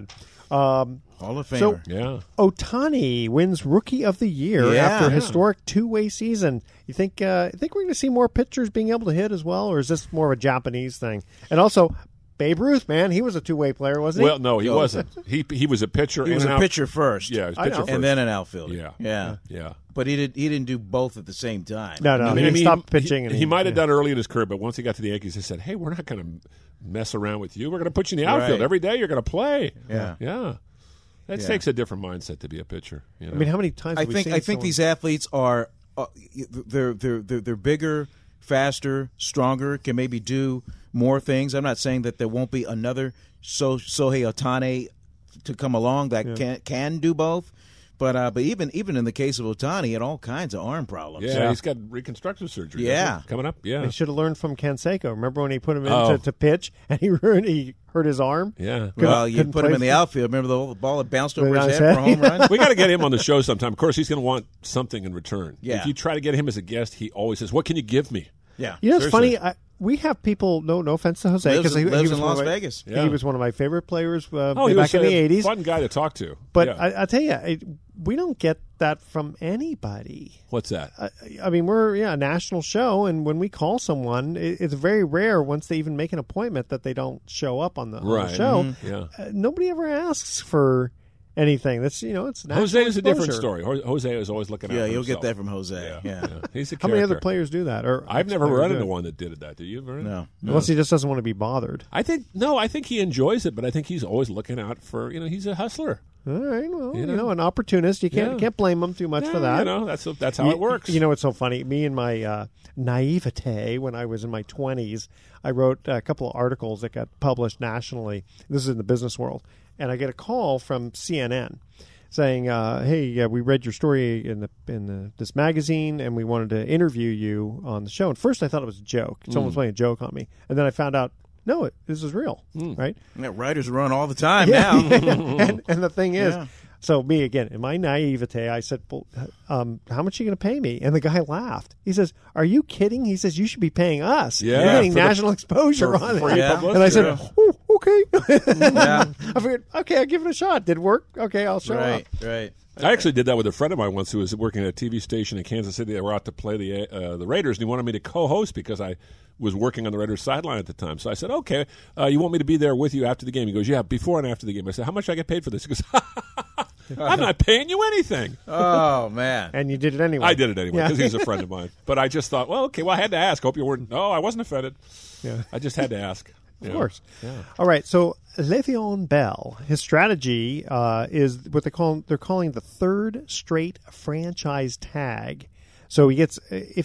Hall of Famer. So, Ohtani wins Rookie of the Year after a historic two-way season. You think we're going to see more pitchers being able to hit as well, or is this more of a Japanese thing? And also, Babe Ruth, man, he was a two-way player, wasn't he? Well, no, he wasn't. He was a pitcher. He was a pitcher first. Yeah, he was a pitcher first. And then an outfielder. Yeah. But he didn't do both at the same time. No, he stopped pitching. He might have done early in his career, but once he got to the Yankees, they said, "Hey, we're not going to mess around with you. We're going to put you in the outfield every day. You're going to play." Yeah. That takes a different mindset to be a pitcher. I mean, how many times? I think these athletes are they're bigger, faster, stronger, can maybe do more things. I'm not saying that there won't be another Shohei Ohtani to come along that can do both. But even in the case of Ohtani, he had all kinds of arm problems. Yeah, he's got reconstructive surgery. Coming up. Yeah, he should have learned from Canseco. Remember when he put him in to pitch and he hurt his arm? Yeah. Well, you put him in the outfield. Remember the ball that bounced over his head for a home run? We got to get him on the show sometime. Of course, he's going to want something in return. Yeah. If you try to get him as a guest, he always says, "What can you give me?" Yeah. It's funny. We have people. No offense to Jose, because he was in Las Vegas. He was one of my favorite players he back was in the '80s. Fun guy to talk to. But I tell you, we don't get that from anybody. What's that? I mean, we're a national show, and when we call someone, it's very rare once they even make an appointment that they don't show up on the show. Mm-hmm. Nobody ever asks for anything. That's it's Jose is a different story. Jose is always looking out for you'll himself. get that from Jose. Yeah. He's a character. How many other players do that? Or I've never run into one that did that. Do you, Vernon? No. Unless he just doesn't want to be bothered. I think he enjoys it, but I think he's always looking out for. He's a hustler. All right, well, an opportunist. You can't blame him too much for that. That's how it works. It's so funny. Me and my naivete when I was in my 20s, I wrote a couple of articles that got published nationally. This is in the business world, and I get a call from CNN saying, "Hey, we read your story in this magazine, and we wanted to interview you on the show." And first, I thought it was a joke. Someone was playing a joke on me, and then I found out. No, this is real, right? Yeah, writers run all the time now. and the thing is, so me again, in my naivete, I said, well, how much are you going to pay me? And the guy laughed. He says, are you kidding? He says, you should be paying us. Yeah, you're getting national exposure on it. And I said, okay. I figured, okay, I'll give it a shot. Did it work? Okay, I'll show up. Right. I actually did that with a friend of mine once who was working at a TV station in Kansas City. They were out to play the Raiders, and he wanted me to co-host because I was working on the Raiders sideline at the time. So I said, okay, you want me to be there with you after the game? He goes, yeah, before and after the game. I said, how much do I get paid for this? He goes, I'm not paying you anything. Oh, man. And you did it anyway. I did it anyway because he's a friend of mine. But I just thought, well, okay, I had to ask. Hope you weren't. No, I wasn't offended. Yeah. I just had to ask. Of course. Yeah. All right. So Le'Veon Bell, his strategy is what they're calling the third straight franchise tag. So he gets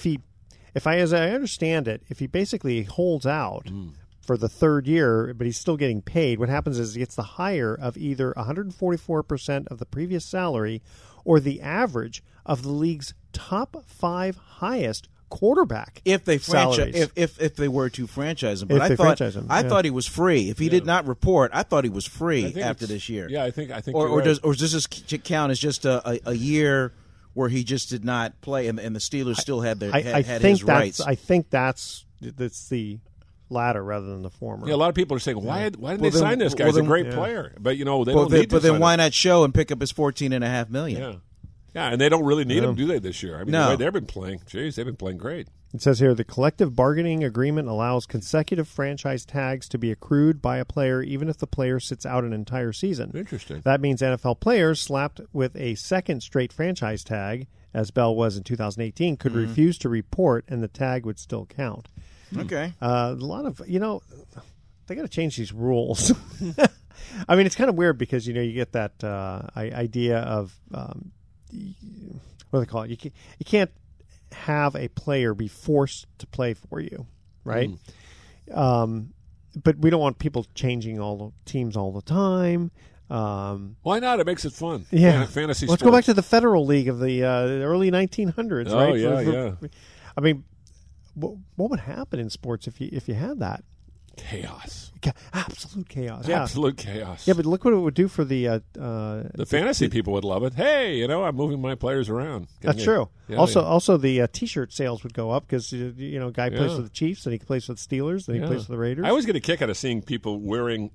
as I understand it, if he basically holds out for the third year, but he's still getting paid, what happens is he gets the higher of either 144% of the previous salary or the average of the league's top 5 highest quarterback if they salaries. if they were to franchise him. But I thought he was free. If he did not report, I thought he was free after this year. Yeah, I think. Or does this count as just a year where he just did not play and the Steelers still had his rights? I think that's the latter rather than the former. Yeah, a lot of people are saying, why didn't they sign this guy? He's a great player. But, they don't need to But then sign why him. not show and pick up his $14.5 million? Yeah. Yeah, and they don't really need him, do they, this year? I mean, No. the way they've been playing, geez, they've been playing great. It says here, the collective bargaining agreement allows consecutive franchise tags to be accrued by a player even if the player sits out an entire season. Interesting. That means NFL players slapped with a second straight franchise tag, as Bell was in 2018, could refuse to report and the tag would still count. Okay. A lot of, they got to change these rules. I mean, it's kind of weird because, you get that idea of, what do they call it? You can't have a player be forced to play for you, right? But we don't want people changing all the teams all the time. Why not? It makes it fun. Yeah. Fantasy Let's sports. go back to the Federal League of the early 1900s, Oh, right? yeah. I mean, what would happen in sports if you had that? Chaos. Absolute chaos. Yeah. Absolute chaos. Yeah, but look what it would do for the fantasy people would love it. Hey, I'm moving my players around. That's true. Yeah, also the T-shirt sales would go up because guy plays Yeah. for the Chiefs, and he plays for the Steelers, then he plays for the Raiders. I always get a kick out of seeing people wearing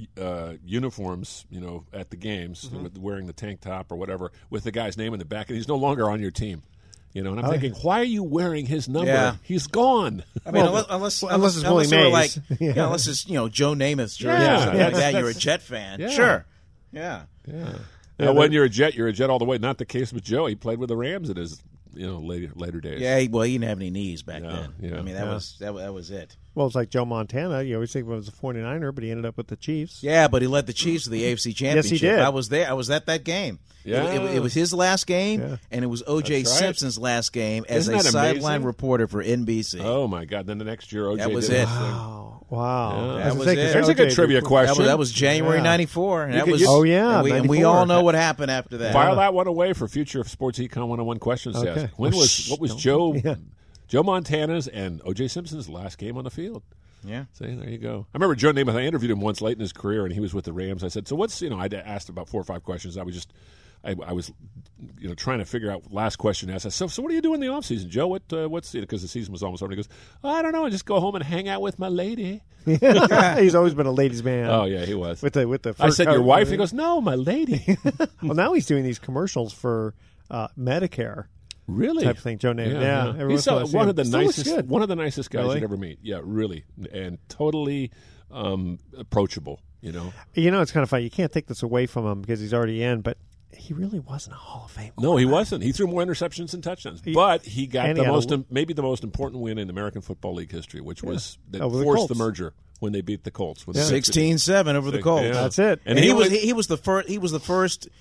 uniforms, at the games, wearing the tank top or whatever, with the guy's name in the back, and he's no longer on your team. And I'm thinking, why are you wearing his number? Yeah. He's gone. I mean, unless it's Willie they were Mays. like, unless it's Joe Namath's jersey Yeah, or something yeah, like that. You're a that's- Jet fan, Yeah. sure. Yeah. Now, when you're a Jet all the way. Not the case with Joe. He played with the Rams in his later days. Yeah. Well, he didn't have any knees back then. yeah. I mean, that was it. Well, it's like Joe Montana. You always think he was a 49er, but he ended up with the Chiefs. Yeah, but he led the Chiefs to the AFC Championship. Yes, he did. I was there. I was at that game. Yeah. It was his last game, Yeah. and it was O.J. That's right. Simpson's last game as Isn't a that sideline amazing? reporter for NBC. Oh, my God. Then the next year, O.J. That was did it. his thing. Wow. Yeah. As I That was say, it. 'cause There's a good OJ trivia question. That was January Yeah. '94. And You that could was, use- Oh, yeah, and we 94. all know what happened after that. File that one away for future Sports Econ 101 questions to Okay. ask. What was Joe Yeah. Montana's and O.J. Simpson's last game on the field? Yeah. See, there you go. I remember Joe Namath. I interviewed him once late in his career, and he was with the Rams. I said, "So what's I'd asked about 4 or 5 questions. I was trying to figure out last question asked. I said, so what do you do in the off season, Joe? What's because the season was almost over. And he goes, I don't know. I just go home and hang out with my lady. He's always been a ladies' man. Oh yeah, he was. With the I fur said, coat. your wife? He goes, no, my lady. Well, now he's doing these commercials for Medicare. Really? Type thing, Joe Namath. Yeah. every He's once in a while I see one him. of the Still looks nicest, good. one of the nicest guys Really? you'd ever meet. Yeah, really, and totally approachable. It's kind of funny. You can't take this away from him because he's already in, but he really wasn't a Hall of Fame. No, he wasn't. He threw more interceptions than touchdowns, but he got and the he had most, a- maybe the most important win in American Football League history, which was that Over the forced the Colts. merger when they beat the Colts. With 16-7 over the Colts. Yeah. That's it. And he was the first. He was the first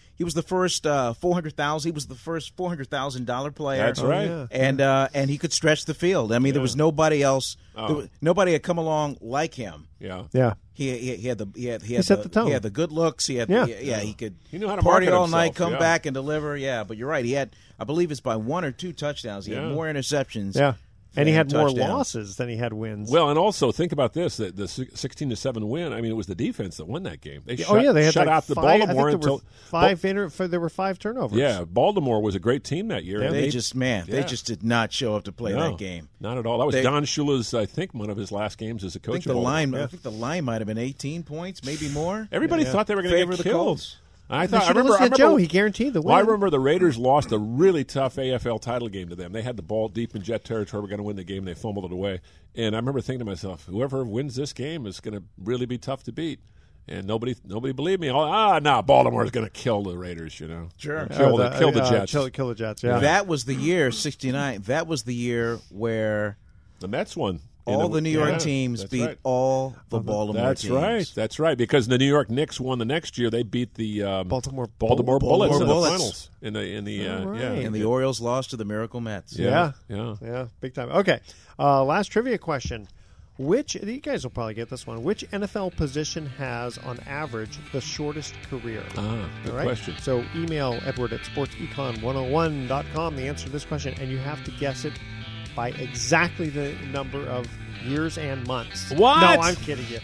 $400,000. He was the first $400,000 player. That's right. yeah. And he could stretch the field. I mean, there was nobody else. Nobody had come along like him. Yeah. Yeah. He had set the tone. He had the good looks. He had he could He knew how to party market all night, himself, come yeah. back and deliver. Yeah, but you're right. He had, I believe it's by 1 or 2 touchdowns. He had Yeah. more interceptions. Yeah. And he had more touchdowns. losses than he had wins. Well, and also think about this: the 16-7 win. I mean, it was the defense that won that game. They they shut had like out the 5, Baltimore I think until there were 5 turnovers. Yeah, Baltimore was a great team that year. Yeah, and They just did not show up to play no, that game. Not at all. That was Don Shula's, I think, one of his last games as a I coach. think of the Baltimore. line. I think the line might have been 18 points, maybe more. Everybody thought they were going to Favor get the killed. Colts. I They thought. I should've remember. listened to Joe. He guaranteed the win. Well, I remember the Raiders lost a really tough AFL title game to them. They had the ball deep in Jet territory. We're going to win the game. They fumbled it away. And I remember thinking to myself, whoever wins this game is going to really be tough to beat. And nobody believed me. Baltimore's going to kill the Raiders. Sure. Kill the Jets. Kill the Jets. Yeah. That was the year '69. That was the year where The Mets won. all the New York Yeah, teams that's beat right. all the Baltimore That's teams. right. That's right. Because the New York Knicks won the next year. They beat the Baltimore Bullets in the Bullets. finals. In the All right. And the Orioles lost to the Miracle Mets. Yeah. Yeah. Big time. Okay. Last trivia question. You guys will probably get this one. Which NFL position has, on average, the shortest career? Good All right? question. So email Edward at sportsecon101.com the answer to this question, and you have to guess it by exactly the number of years and months. What? No, I'm kidding you.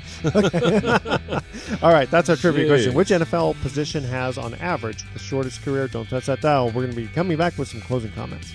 Okay. All right, that's our trivia Jeez. question. Which NFL position has, on average, the shortest career? Don't touch that dial. We're going to be coming back with some closing comments.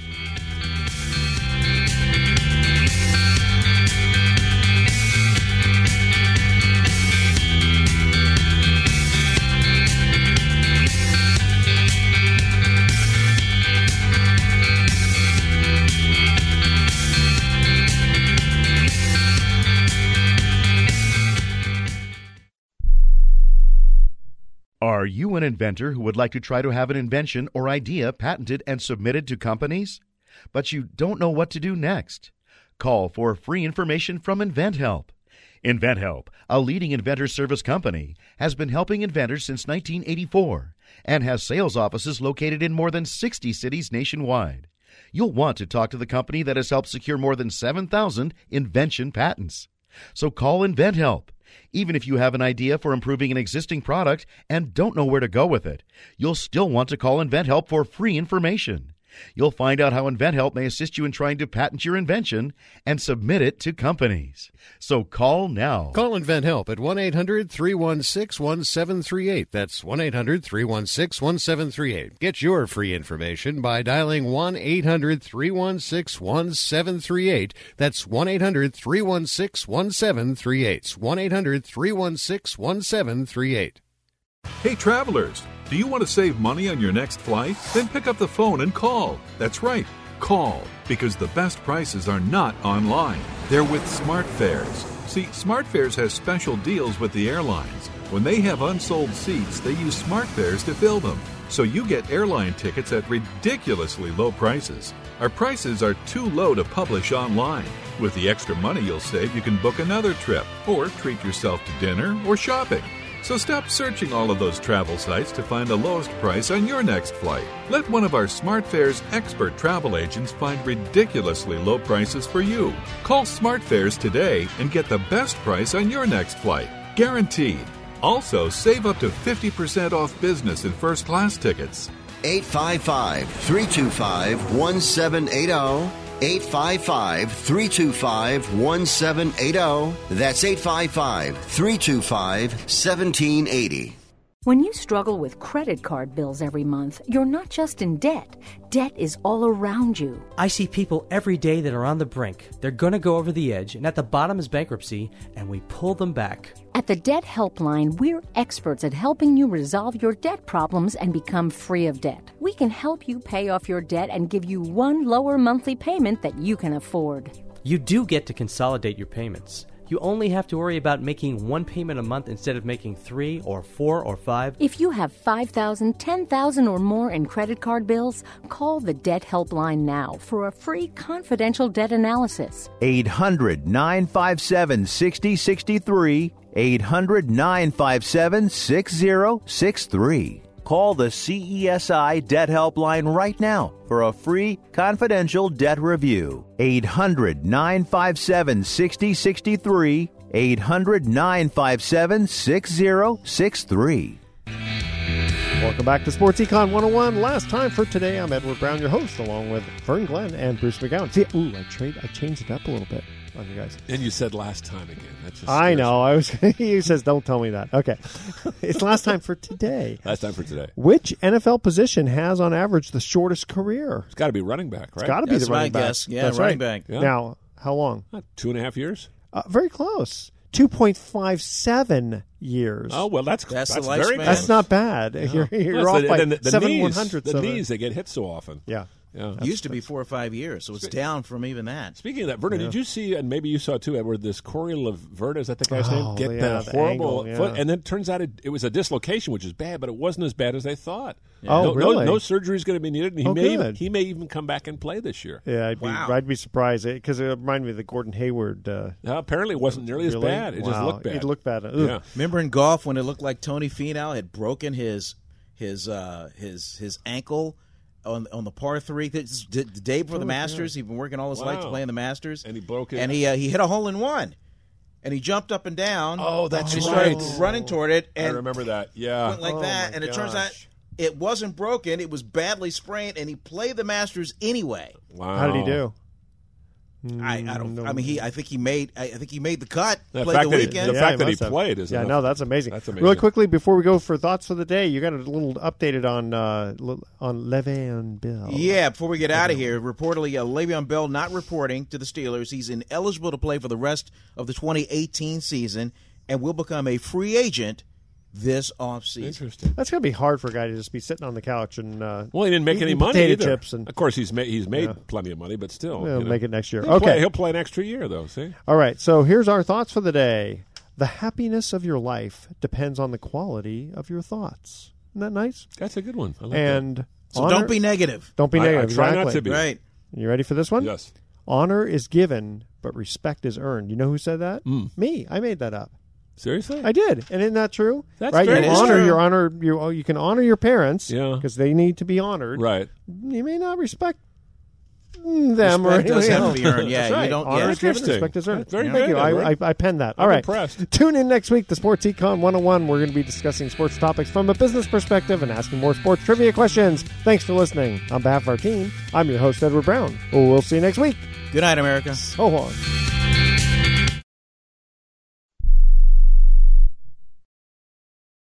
you an inventor who would like to try to have an invention or idea patented and submitted to companies? But you don't know what to do next? Call for free information from InventHelp. InventHelp, a leading inventor service company, has been helping inventors since 1984 and has sales offices located in more than 60 cities nationwide. You'll want to talk to the company that has helped secure more than 7,000 invention patents. So call InventHelp. Even if you have an idea for improving an existing product and don't know where to go with it, you'll still want to call InventHelp for free information. You'll find out how InventHelp may assist you in trying to patent your invention and submit it to companies. So call now. Call InventHelp at 1-800-316-1738. That's 1-800-316-1738. Get your free information by dialing 1-800-316-1738. That's 1-800-316-1738. 1-800-316-1738. Hey travelers, do you want to save money on your next flight? Then pick up the phone and call. That's right, call, because the best prices are not online. They're with SmartFares. See, SmartFares has special deals with the airlines. When they have unsold seats, they use SmartFares to fill them. So you get airline tickets at ridiculously low prices. Our prices are too low to publish online. With the extra money you'll save, you can book another trip or treat yourself to dinner or shopping. So stop searching all of those travel sites to find the lowest price on your next flight. Let one of our SmartFares expert travel agents find ridiculously low prices for you. Call SmartFares today and get the best price on your next flight. Guaranteed. Also, save up to 50% off business and first class tickets. 855-325-1780. 855-325-1780. That's 855-325-1780. When you struggle with credit card bills every month, you're not just in debt. Debt is all around you. I see people every day that are on the brink. They're going to go over the edge, and at the bottom is bankruptcy, and we pull them back. At the Debt Helpline, we're experts at helping you resolve your debt problems and become free of debt. We can help you pay off your debt and give you one lower monthly payment that you can afford. You do get to consolidate your payments. You only have to worry about making one payment a month instead of making 3 or 4 or 5. If you have $5,000, $10,000 or more in credit card bills, call the Debt Helpline now for a free confidential debt analysis. 800-957-6063. 800-957-6063. Call the CESI Debt Helpline right now for a free confidential debt review. 800-957-6063. 800-957-6063. Welcome back to Sports Econ 101. Last time for today, I'm Edward Brown, your host, along with Vern Glenn and Bruce McGowan. See, I changed it up a little bit on you guys. And you said last time again. That's just I know. He says, don't tell me that. Okay. It's last time for today. Last time for today. Which NFL position has, on average, the shortest career? It's got to be running back, right? It's got to be the running back. Guess. Yeah, That's running right. back. Yeah. Now, how long? 2.5 years? Very close. 2.57 years. Oh, well, that's very lifespan. That's not bad. Yeah. You're off by the 7/100ths. The knees, they get hit so often. Yeah. Used to be 4 or 5 years, so it's down from even that. Speaking of that, Vernon, did you see, and maybe you saw too, Edward, this Corey Laverta, is that the guy's name? Get that horrible angle, foot, and then it turns out it was a dislocation, which is bad, but it wasn't as bad as they thought. Yeah. Oh, really? No surgery is going to be needed, and he may even come back and play this year. Yeah, I'd be surprised, because it reminded me of the Gordon Hayward. Apparently it wasn't nearly as bad. It just looked bad. It looked bad. Yeah. Remember in golf when it looked like Tony Finau had broken his ankle on the par 3 the day before the Masters. He'd been working all his life to play in the Masters, and he broke it. And he hit a hole in one, and he jumped up and down. Oh, that's he right. started running toward it, and I remember that. Yeah, went like that, and it turns out it wasn't broken; it was badly sprained, and he played the Masters anyway. Wow! How did he do? I don't know. I mean, I think he made the cut. The played fact the that weekend. the fact that he played is enough. No, that's amazing. That's amazing. Really quickly before we go for thoughts for the day, you got a little updated on Le'Veon Bell. Yeah, before we get out of here, reportedly Le'Veon Bell not reporting to the Steelers. He's ineligible to play for the rest of the 2018 season and will become a free agent this offseason. Interesting. That's going to be hard for a guy to just be sitting on the couch and well, he didn't make any money potato either. chips and of course, he's made plenty of money, but still, he'll make it next year. He'll play an extra year though. See. All right. So here's our thoughts for the day. The happiness of your life depends on the quality of your thoughts. Isn't that nice? That's a good one. I like and that. So honor, don't be negative. Don't be negative. I try exactly. not to be. Right. You ready for this one? Yes. Honor is given, but respect is earned. You know who said that? Me. I made that up. Seriously? I did. And isn't that true? That's right. very You true. honor your honor. You can honor your parents, Yeah. because they need to be honored. Right. You may not respect them or Respect does anything have to else. be earned. Yeah, That's you right. don't- Honor yeah. is given, Interesting. respect is earned. That's very Thank good, you. Edward. I penned that. All I'm right. impressed. Tune in next week to Sports Econ 101. We're going to be discussing sports topics from a business perspective and asking more sports trivia questions. Thanks for listening. On behalf of our team, I'm your host, Edward Brown. We'll see you next week. Good night, America. So long.